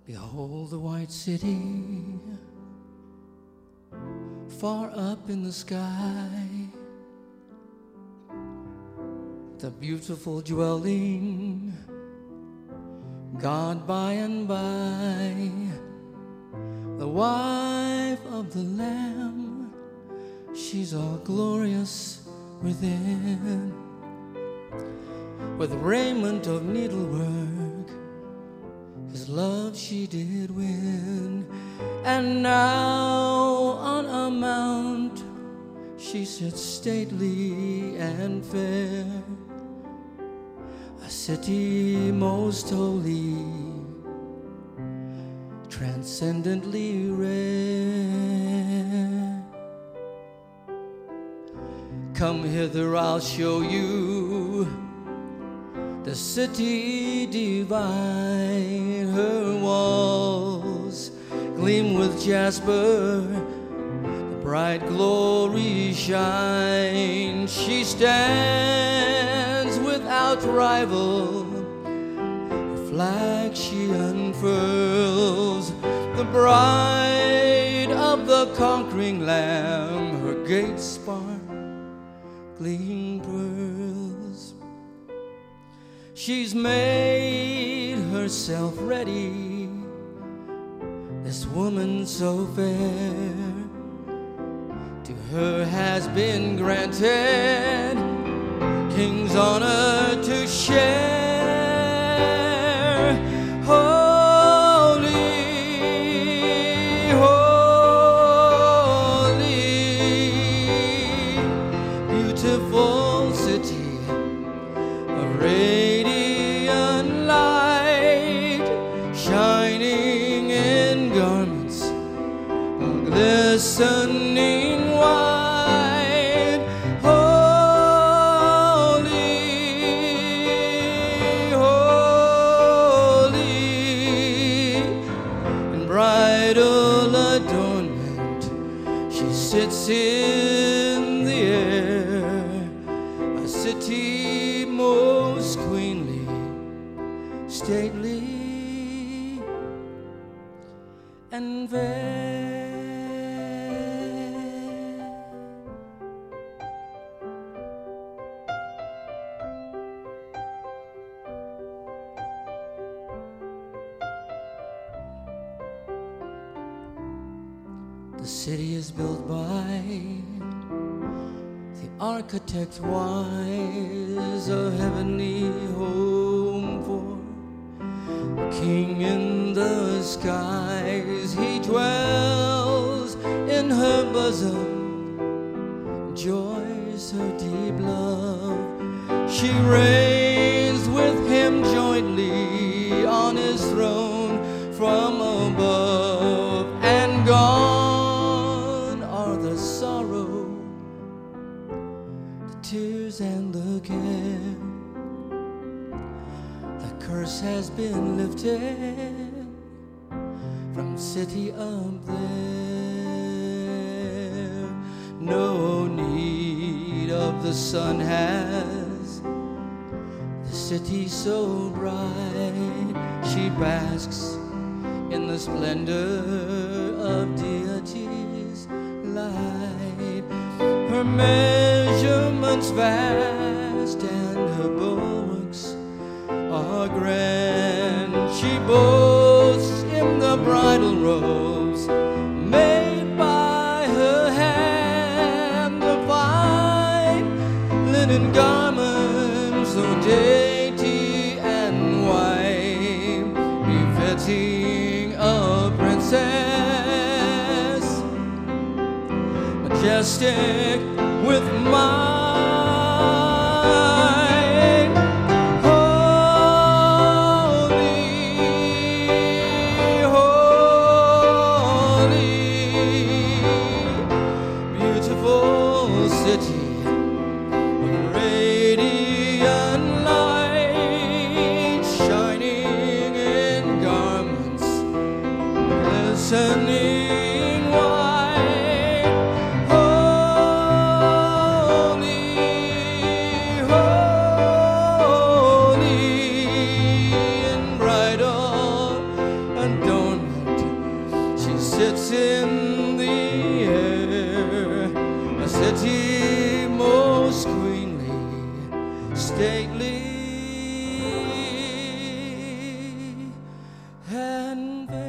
Behold the white city, far up in the sky, the beautiful dwelling, God by and by, the wife of the Lamb, she's all glorious within, with raiment of needlework, His love she did win. And now on a mount she sits stately and fair, a city most holy, transcendently rare. Come hither, I'll show you the city divine. Her walls gleam with jasper, the bright glory shine. She stands without rival, her flag she unfurls, the bride of the conquering Lamb, her gates sparkling pearls. She's made herself ready, this woman so fair. To her has been granted King's honor to share. Holy, holy, beautiful city, a radiant light, shining in garments glistening white. Holy, holy, in bridal adornment she sits in the air, a city most queenly, stately and fair. The city is built by the architect wise, a heavenly home for the King in the skies. He dwells in her bosom, joys her deep love. She reigns with him jointly on his throne from above, and gone are the sorrow, the tears and the care. The curse has been lifted from city up there. No need of the sun has the city so bright. She basks in the splendor of deity's light. Her measurements vast and her bulwarks are grand. She boasts in the bridal robes made by her hand, the white linen garments so dainty and white, befitting a princess, majestic with might. City, a radiant light, shining in garments glistening white. Holy, and fair.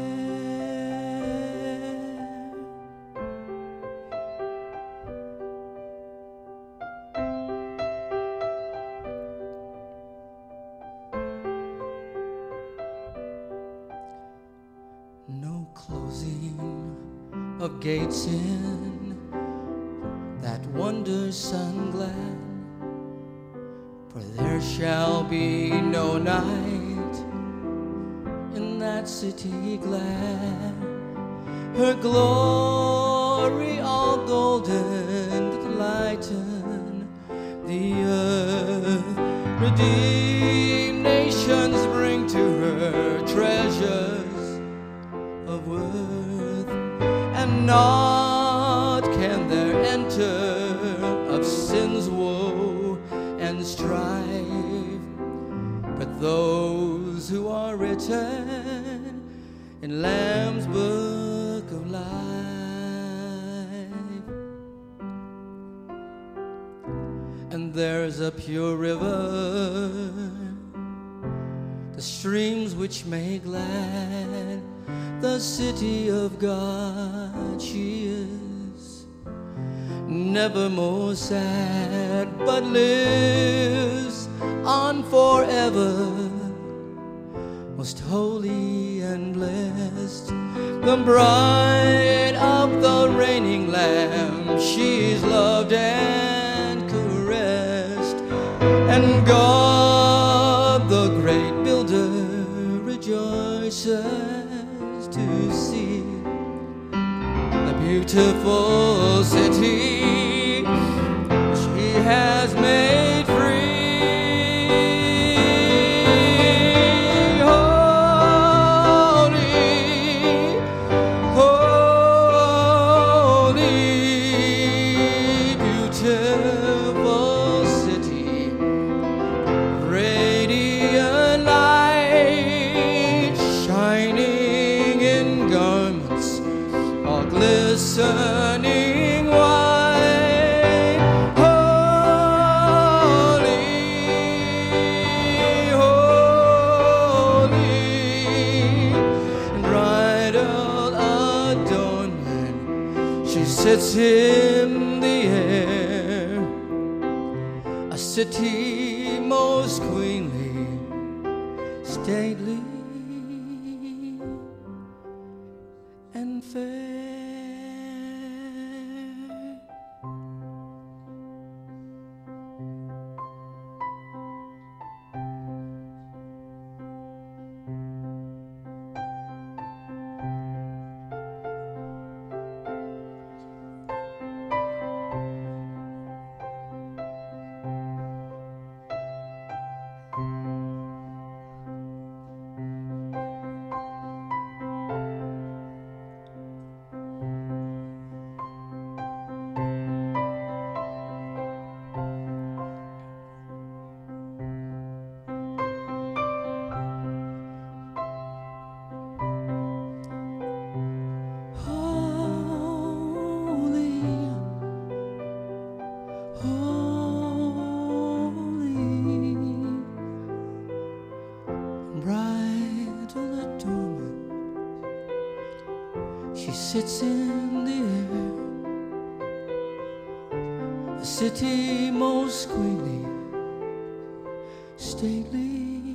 No closing of gates in that wonder sun glad, for there shall be no night in that city glad. Her glory all golden to lighten the earth. Redeemed nations bring to her treasures of worth, and naught can there enter of sin's woe and strife, but those who are written in Lamb's book of life. And there's a pure river, the streams which make glad the city of God. She is never more sad, but lives on forever, most holy and blessed, the bride of the reigning Lamb. She's loved and caressed, and God the great builder rejoices to see the beautiful city she has made free. Holy, holy, beautiful city, radiant light, shining in garments all glistening white. Holy, holy, in bridal adornment she sits in the air, a city most queenly, stately and fair. Bridal adornment, she sits in the air, a city most queenly, stately